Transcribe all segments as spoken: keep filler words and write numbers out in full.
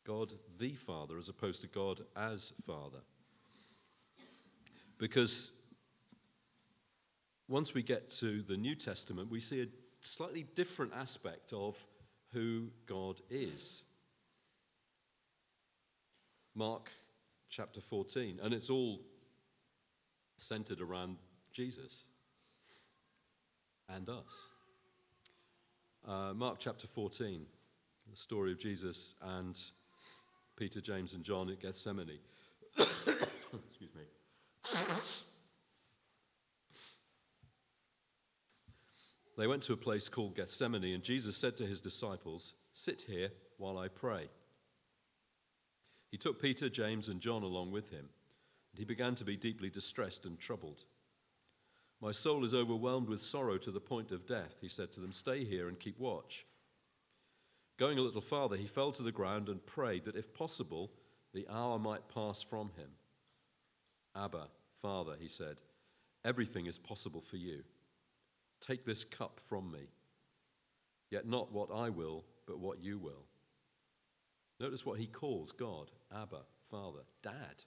God the Father as opposed to God as Father. Because once we get to the New Testament, we see a slightly different aspect of who God is. Mark chapter fourteen, and it's all centered around Jesus and us. Uh, Mark chapter fourteen, the story of Jesus and Peter, James, and John at Gethsemane. Excuse me. They went to a place called Gethsemane, and Jesus said to his disciples, "Sit here while I pray." He took Peter, James, and John along with him, and he began to be deeply distressed and troubled. "My soul is overwhelmed with sorrow to the point of death," he said to them. "Stay here and keep watch." Going a little farther, he fell to the ground and prayed that, if possible, the hour might pass from him. "Abba, Father," he said, "everything is possible for you. Take this cup from me. Yet not what I will, but what you will." Notice what he calls God, Abba, Father, Dad.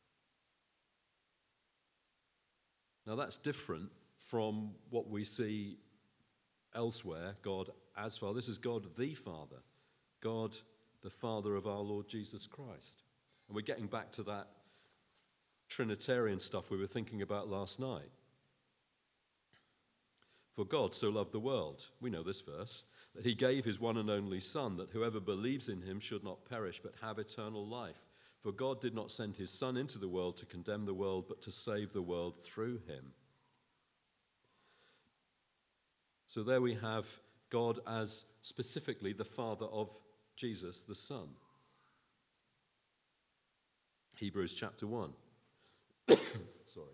Now that's different from what we see elsewhere, God as Father. This is God the Father, God the Father of our Lord Jesus Christ. And we're getting back to that Trinitarian stuff we were thinking about last night. "For God so loved the world," we know this verse, "that he gave his one and only Son, that whoever believes in him should not perish but have eternal life. For God did not send his Son into the world to condemn the world, but to save the world through him." So there we have God as specifically the Father of Jesus, the Son. Hebrews chapter one. Sorry.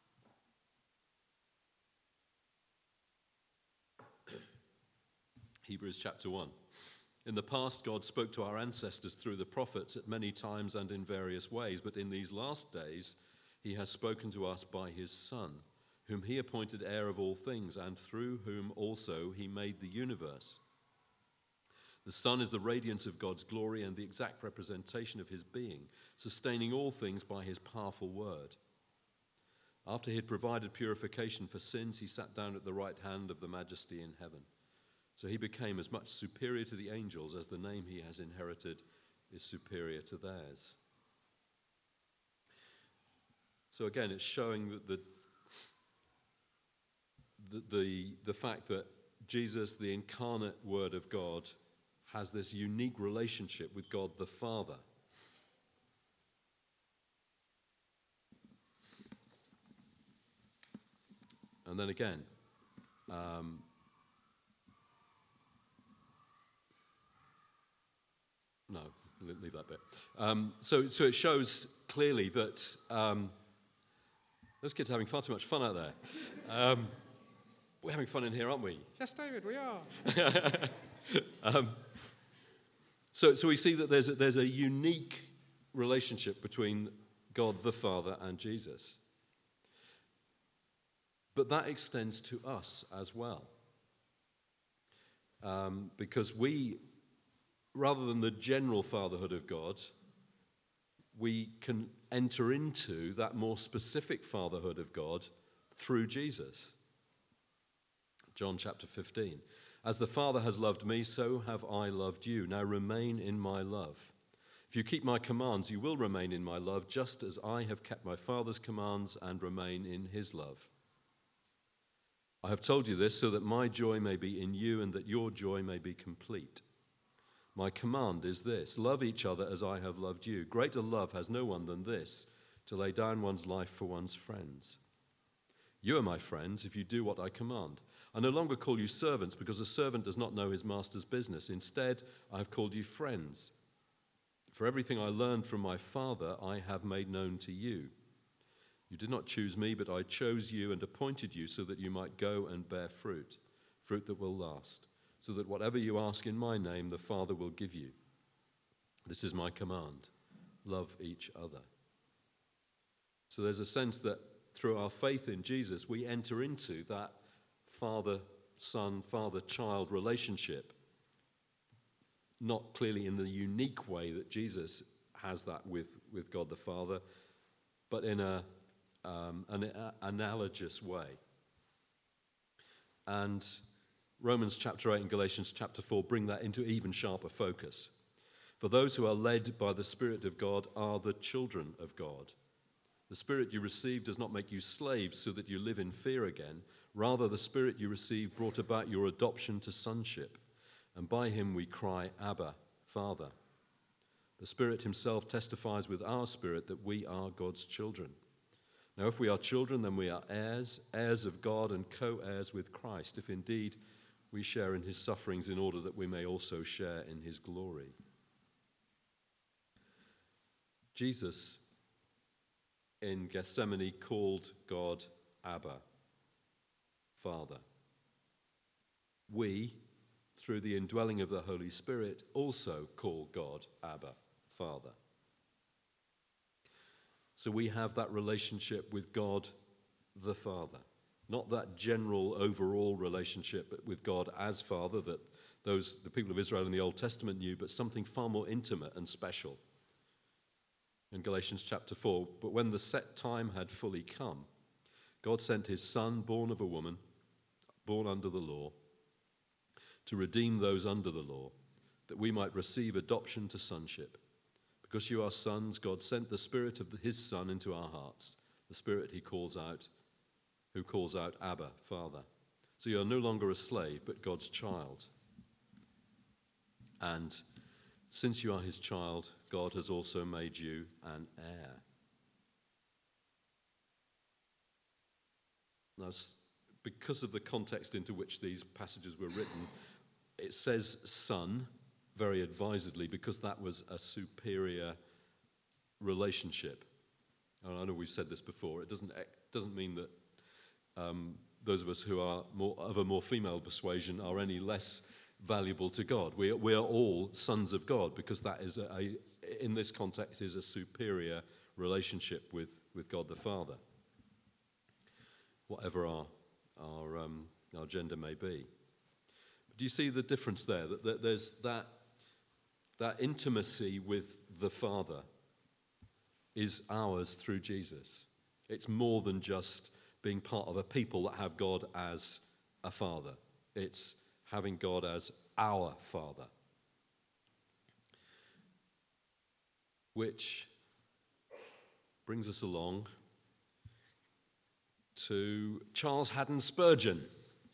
Hebrews chapter one. "In the past, God spoke to our ancestors through the prophets at many times and in various ways, but in these last days he has spoken to us by his Son, whom he appointed heir of all things, and through whom also he made the universe. The Son is the radiance of God's glory and the exact representation of his being, sustaining all things by his powerful word. After he had provided purification for sins, he sat down at the right hand of the Majesty in heaven. So he became as much superior to the angels as the name he has inherited is superior to theirs." So again, it's showing that the, the, the, the fact that Jesus, the incarnate Word of God, has this unique relationship with God the Father. And then again, um, no, leave that bit. Um, so, so it shows clearly that um, those kids are having far too much fun out there. Um, we're having fun in here, aren't we? Yes, David, we are. um, so, so we see that there's a, there's a unique relationship between God the Father and Jesus. But that extends to us as well. Um, because we, rather than the general fatherhood of God, we can enter into that more specific fatherhood of God through Jesus. John chapter fifteen. "As the Father has loved me, so have I loved you. Now remain in my love. If you keep my commands, you will remain in my love, just as I have kept my Father's commands and remain in his love. I have told you this so that my joy may be in you and that your joy may be complete. My command is this: love each other as I have loved you. Greater love has no one than this, to lay down one's life for one's friends. You are my friends if you do what I command. I no longer call you servants, because a servant does not know his master's business. Instead, I have called you friends. For everything I learned from my Father, I have made known to you. You did not choose me, but I chose you and appointed you so that you might go and bear fruit, fruit that will last, so that whatever you ask in my name, the Father will give you. This is my command: love each other." So there's a sense that through our faith in Jesus, we enter into that father-son, father-child relationship not clearly in the unique way that Jesus has that with, with God the Father, but in a, um, an a, analogous way. And Romans chapter eight and Galatians chapter four bring that into even sharper focus. For those who are led by the Spirit of God are the children of God. The Spirit you received does not make you slaves so that you live in fear again. Rather, the Spirit you received brought about your adoption to sonship, and by him we cry, Abba, Father. The Spirit himself testifies with our spirit that we are God's children. Now, if we are children, then we are heirs, heirs of God and co-heirs with Christ, if indeed we share in his sufferings in order that we may also share in his glory. Jesus in Gethsemane called God Abba, Father. We, through the indwelling of the Holy Spirit, also call God Abba, Father. So we have that relationship with God the Father. Not that general overall relationship with God as Father that those the people of Israel in the Old Testament knew, but something far more intimate and special. In Galatians chapter four, but when the set time had fully come, God sent his Son, born of a woman, born under the law, to redeem those under the law, that we might receive adoption to sonship. Because you are sons, God sent the Spirit of his Son into our hearts, the Spirit he calls out, who calls out, Abba, Father. So you are no longer a slave, but God's child. And since you are his child, God has also made you an heir. Now, because of the context into which these passages were written, it says son very advisedly because that was a superior relationship. And I know we've said this before. It doesn't, it doesn't mean that um, those of us who are more, of a more female persuasion are any less valuable to God. We, we are all sons of God because that is, a, a, in this context, is a superior relationship with, with God the Father, whatever our, our, um, our gender may be. But do you see the difference there? That, that there's that, that intimacy with the Father is ours through Jesus. It's more than just being part of a people that have God as a Father. It's having God as our Father. Which brings us along to Charles Haddon Spurgeon.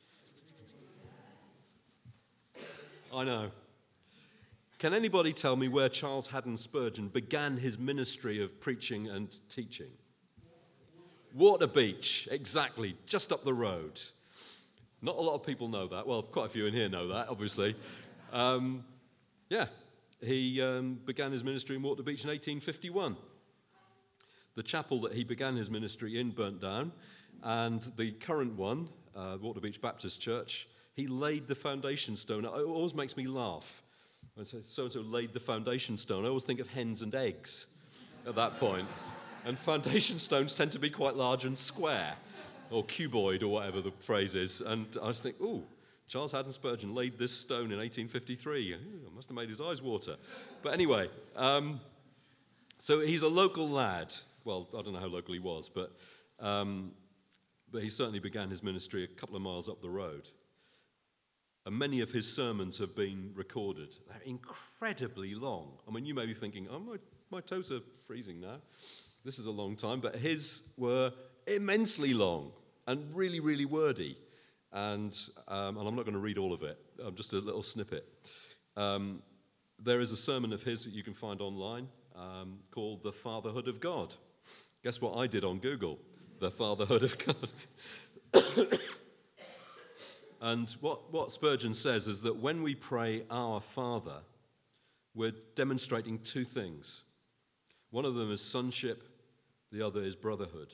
I know. Can anybody tell me where Charles Haddon Spurgeon began his ministry of preaching and teaching? Waterbeach, exactly, just up the road. Not a lot of people know that. Well, quite a few in here know that, obviously. Um, yeah, he um, began his ministry in Waterbeach in eighteen fifty-one. The chapel that he began his ministry in burnt down, and the current one, uh, Waterbeach Baptist Church, he laid the foundation stone. It always makes me laugh. When so-and-so laid the foundation stone, I always think of hens and eggs at that point. And foundation stones tend to be quite large and square, or cuboid, or whatever the phrase is. And I just think, ooh, Charles Haddon Spurgeon laid this stone in eighteen fifty-three. Ooh, must have made his eyes water. But anyway, um, so he's a local lad. Well, I don't know how local he was, but, um, but he certainly began his ministry a couple of miles up the road. And many of his sermons have been recorded. They're incredibly long. I mean, you may be thinking, oh, my, my toes are freezing now. This is a long time. But his were immensely long and really, really wordy. And, um, and I'm not going to read all of it. Um, just a little snippet. Um, there is a sermon of his that you can find online um, called The Fatherhood of God. Guess what I did on Google? The Fatherhood of God. And what, what Spurgeon says is that when we pray Our Father, we're demonstrating two things. One of them is sonship, the other is brotherhood.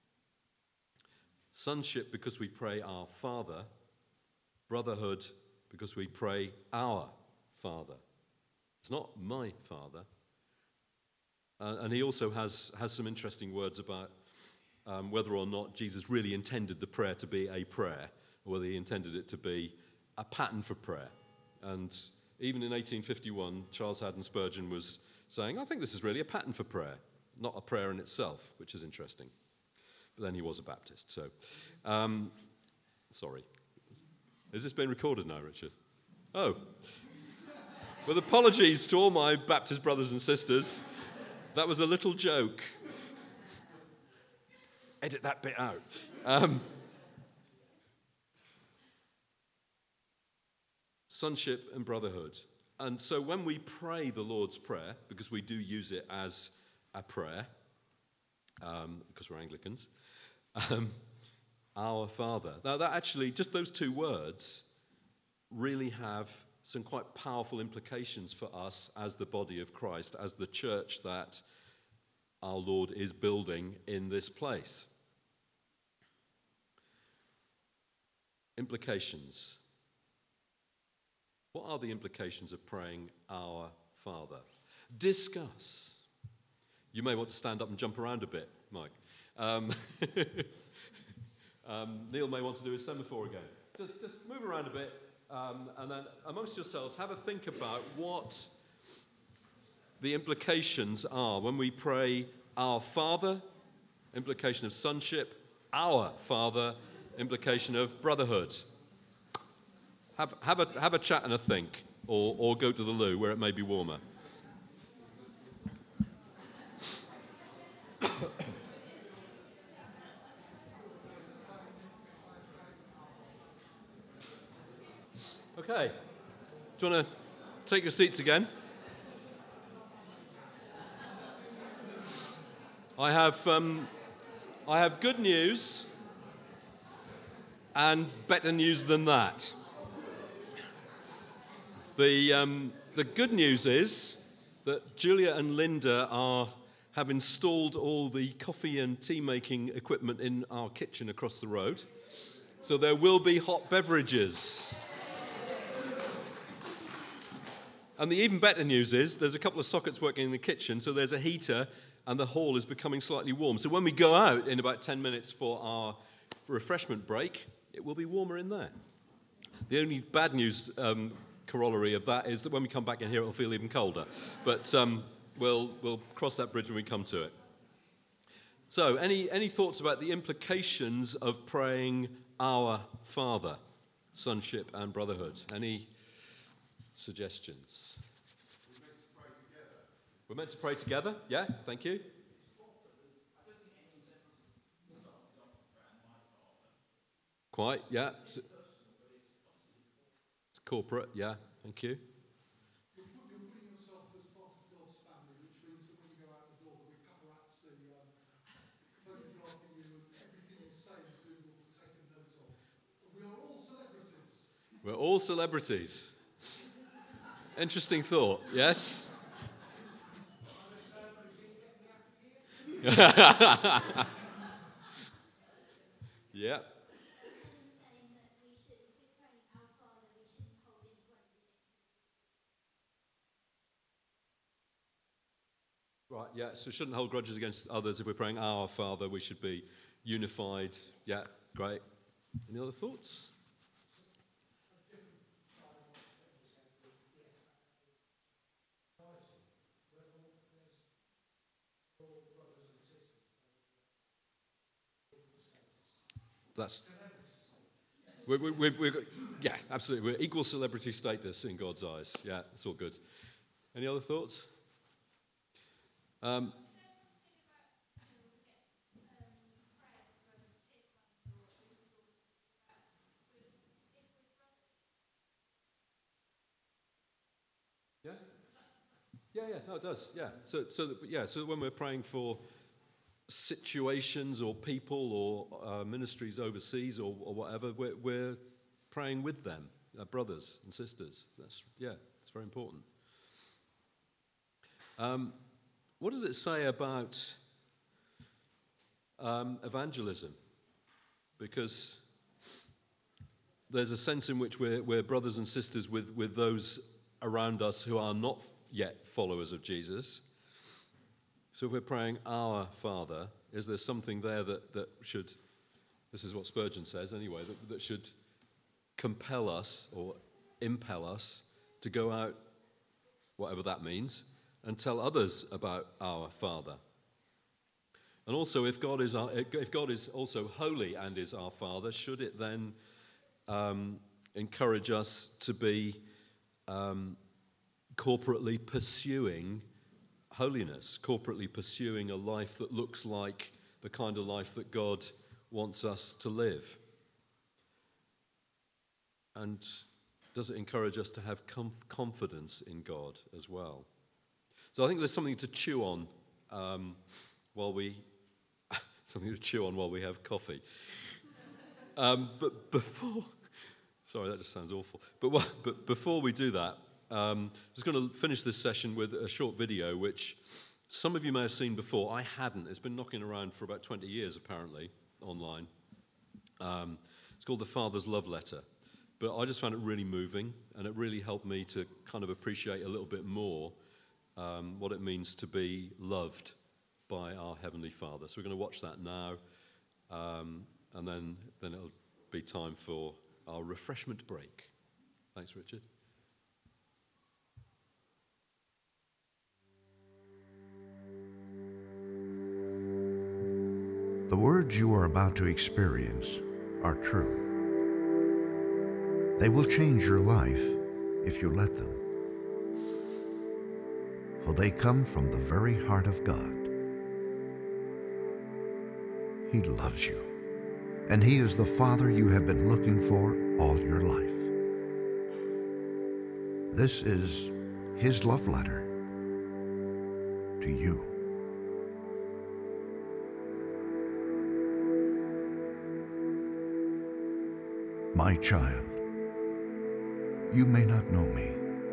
Sonship because we pray Our Father, brotherhood because we pray Our Father. It's not my Father. Uh, and he also has, has some interesting words about um, whether or not Jesus really intended the prayer to be a prayer, or whether he intended it to be a pattern for prayer. And even in eighteen fifty-one, Charles Haddon Spurgeon was saying, I think this is really a pattern for prayer, not a prayer in itself, which is interesting. But then he was a Baptist, so... Um, sorry. Is this being recorded now, Richard? Oh. With apologies to all my Baptist brothers and sisters, that was a little joke. Edit that bit out. Um, sonship and brotherhood. And so when we pray the Lord's Prayer, because we do use it as a prayer, um, because we're Anglicans, um, our Father. Now that actually, just those two words really have some quite powerful implications for us as the body of Christ, as the church that our Lord is building in this place. Implications. What are the implications of praying our Father? Discuss. You may want to stand up and jump around a bit, Mike. Um, um, Neil may want to do his semaphore again. Just, just move around a bit, um, and then amongst yourselves, have a think about what the implications are when we pray our Father, implication of sonship, our Father, implication of brotherhood. Have, have, a, have a chat and a think, or, or go to the loo where it may be warmer. Okay. Do you want to take your seats again? I have, um, I have good news and better news than that. The, um, the good news is that Julia and Linda are, have installed all the coffee and tea making equipment in our kitchen across the road. So there will be hot beverages. And the even better news is there's a couple of sockets working in the kitchen, so there's a heater and the hall is becoming slightly warm. So when we go out in about ten minutes for our refreshment break, it will be warmer in there. The only bad news um, corollary of that is that when we come back in here, it'll feel even colder. But um, we'll we'll cross that bridge when we come to it. So, any any thoughts about the implications of praying our Father, sonship and brotherhood? Any suggestions? We're meant to pray together. We're meant to pray together? Yeah, thank you. Quite, yeah. It's corporate, yeah, thank you. You're putting yourself as part of God's family, which means that when you go out the door, there'll be paparazzi um, photographing you, and everything you say and do will be taken note of. We are all celebrities. We're all celebrities. Interesting thought, yes? Yeah. Right, yeah, so shouldn't hold grudges against others. If we're praying our Father, we should be unified. Yeah, great. Any other thoughts? That's... We're, we're, we're, yeah, absolutely. We're equal celebrity status in God's eyes. Yeah, it's all good. Any other thoughts? Um, yeah, yeah, yeah. No, it does. Yeah. So, so that, yeah. So when we're praying for situations or people or uh, ministries overseas or, or whatever, we're, we're praying with them, uh, brothers and sisters. That's yeah. It's very important. Um, what does it say about um, evangelism? Because there's a sense in which we're, we're brothers and sisters with, with those around us who are not yet followers of Jesus. So if we're praying our Father, is there something there that, that should, this is what Spurgeon says anyway, that, that should compel us or impel us to go out, whatever that means, and tell others about our Father. And also, if God is our, if God is also holy and is our Father, should it then um, encourage us to be um, corporately pursuing holiness, corporately pursuing a life that looks like the kind of life that God wants us to live? And does it encourage us to have conf- confidence in God as well? So I think there's something to chew on um, while we something to chew on while we have coffee. Um, but before, sorry, that just sounds awful. But what, but before we do that, um, I'm just going to finish this session with a short video, which some of you may have seen before. I hadn't. It's been knocking around for about twenty years, apparently, online. Um, it's called The Father's Love Letter. But I just found it really moving, and it really helped me to kind of appreciate a little bit more um, what it means to be loved by our Heavenly Father. So we're going to watch that now, um, and then, then it'll be time for our refreshment break. Thanks, Richard. The words you are about to experience are true. They will change your life if you let them. For they come from the very heart of God. He loves you, and He is the Father you have been looking for all your life. This is His love letter to you. My child, you may not know me,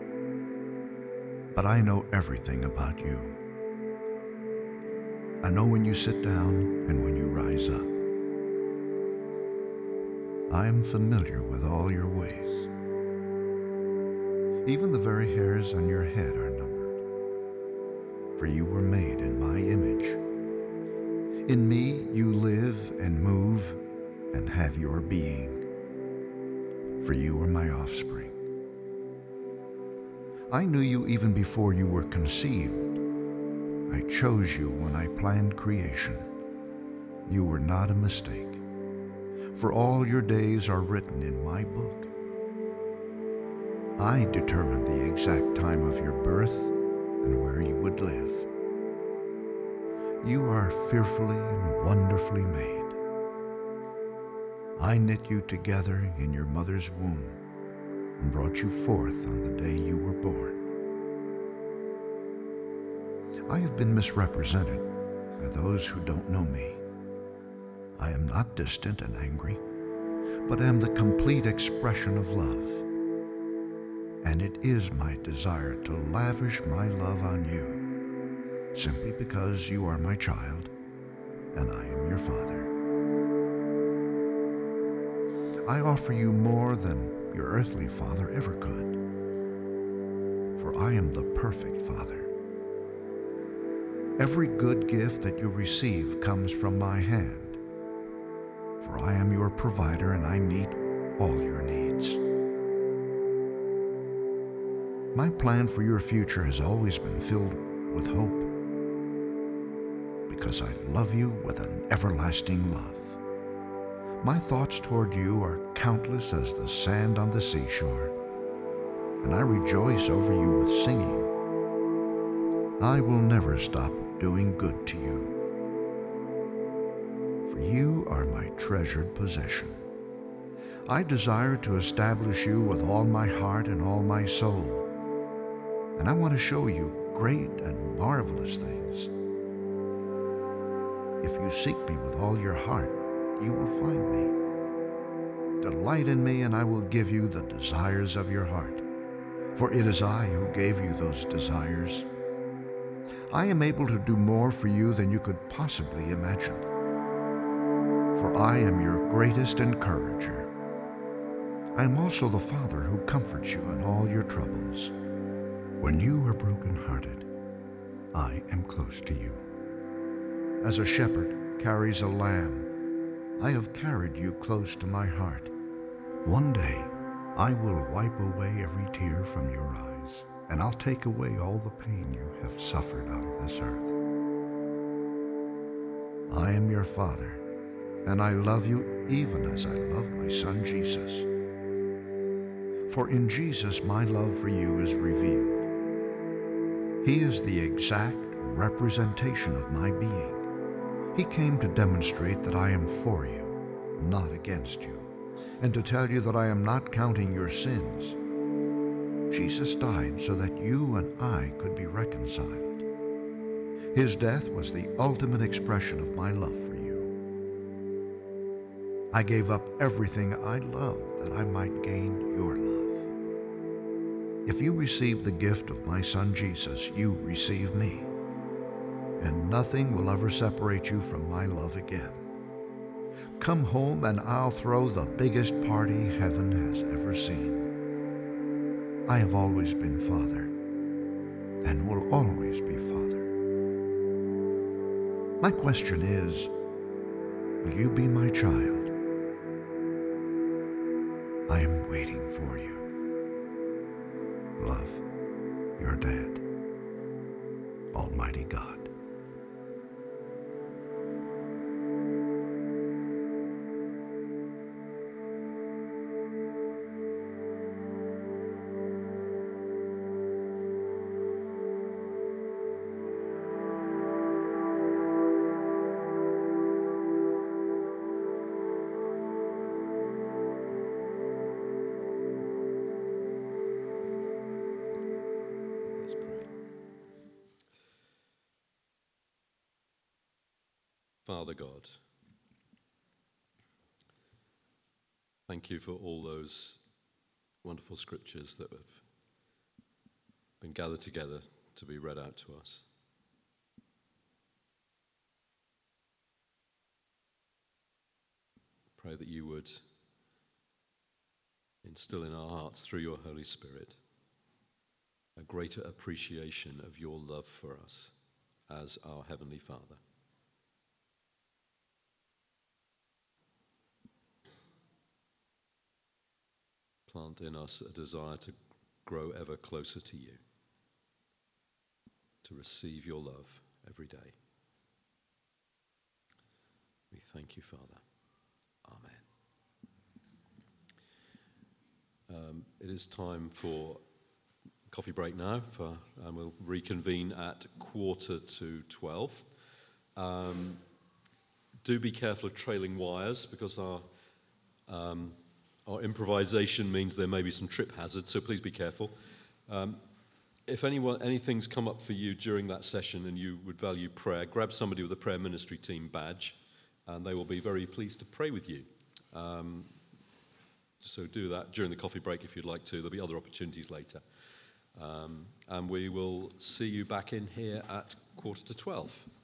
but I know everything about you. I know when you sit down and when you rise up. I am familiar with all your ways. Even the very hairs on your head are numbered, for you were made in my image. In me you live and move and have your being, for you are my offspring. I knew you even before you were conceived. I chose you when I planned creation. You were not a mistake, for all your days are written in my book. I determined the exact time of your birth and where you would live. You are fearfully and wonderfully made. I knit you together in your mother's womb and brought you forth on the day you were born. I have been misrepresented by those who don't know me. I am not distant and angry, but am the complete expression of love. And it is my desire to lavish my love on you, simply because you are my child and I am your father. I offer you more than your earthly father ever could, for I am the perfect Father. Every good gift that you receive comes from my hand, for I am your provider and I meet all your needs. My plan for your future has always been filled with hope, because I love you with an everlasting love. My thoughts toward you are countless as the sand on the seashore, and I rejoice over you with singing. I will never stop doing good to you, for you are my treasured possession. I desire to establish you with all my heart and all my soul, and I want to show you great and marvelous things. If you seek me with all your heart, you will find me. Delight in me, and I will give you the desires of your heart, for it is I who gave you those desires. I am able to do more for you than you could possibly imagine, for I am your greatest encourager. I am also the Father who comforts you in all your troubles. When you are brokenhearted, I am close to you. As a shepherd carries a lamb, I have carried you close to my heart. One day I will wipe away every tear from your eyes, and I'll take away all the pain you have suffered on this earth. I am your Father, and I love you even as I love my Son Jesus. For in Jesus my love for you is revealed. He is the exact representation of my being. He came to demonstrate that I am for you, not against you, and to tell you that I am not counting your sins. Jesus died so that you and I could be reconciled. His death was the ultimate expression of my love for you. I gave up everything I loved that I might gain your love. If you receive the gift of my Son Jesus, you receive me, and nothing will ever separate you from my love again. Come home and I'll throw the biggest party heaven has ever seen. I have always been Father, and will always be Father. My question is, will you be my child? I am waiting for you. Love, your dad, Almighty God. Let's pray. Father God, thank you for all those wonderful scriptures that have been gathered together to be read out to us. Pray that you would instill in our hearts through your Holy Spirit a greater appreciation of your love for us as our Heavenly Father. Plant in us a desire to grow ever closer to you, to receive your love every day. We thank you, Father. Amen. Um, it is time for coffee break now, for, and we'll reconvene at quarter to twelve. Um, do be careful of trailing wires, because our um, our improvisation means there may be some trip hazards, so please be careful. Um, if anyone, anything's come up for you during that session and you would value prayer, grab somebody with a prayer ministry team badge, and they will be very pleased to pray with you. Um, so do that during the coffee break if you'd like to. There'll be other opportunities later. Um, and we will see you back in here at quarter to twelve.